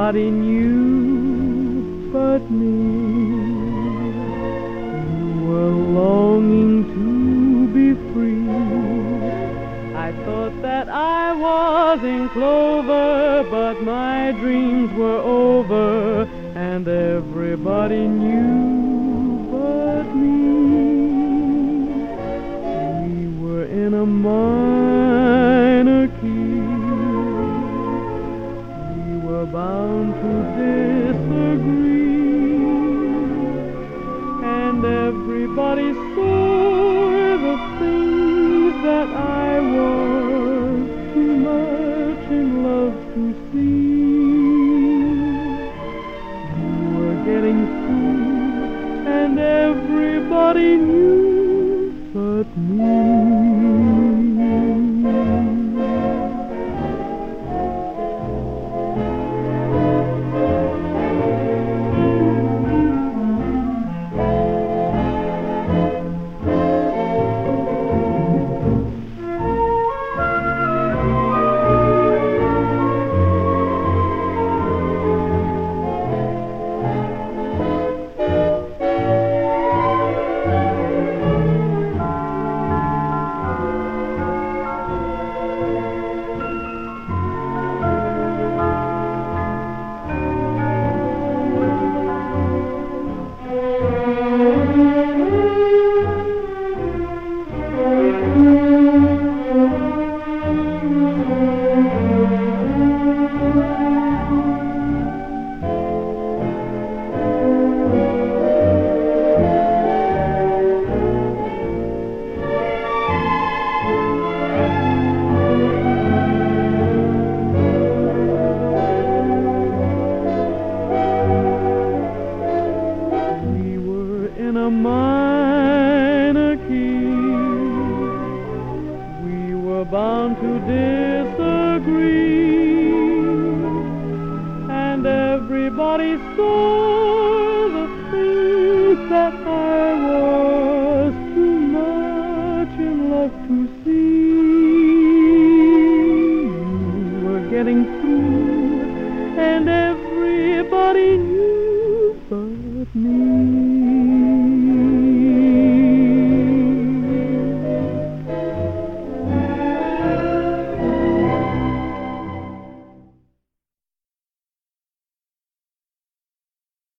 everybody knew but me. You were longing to be free. I thought that I was in clover, but my dreams were over, and everybody knew but me. We were in a minor key. We were bound to disagree, and everybody saw the things that I was too much in love to see. You were getting through, and everybody knew but me. In a minor key, we were bound to disagree, and everybody saw the things that I was too much in love to see. You were getting through,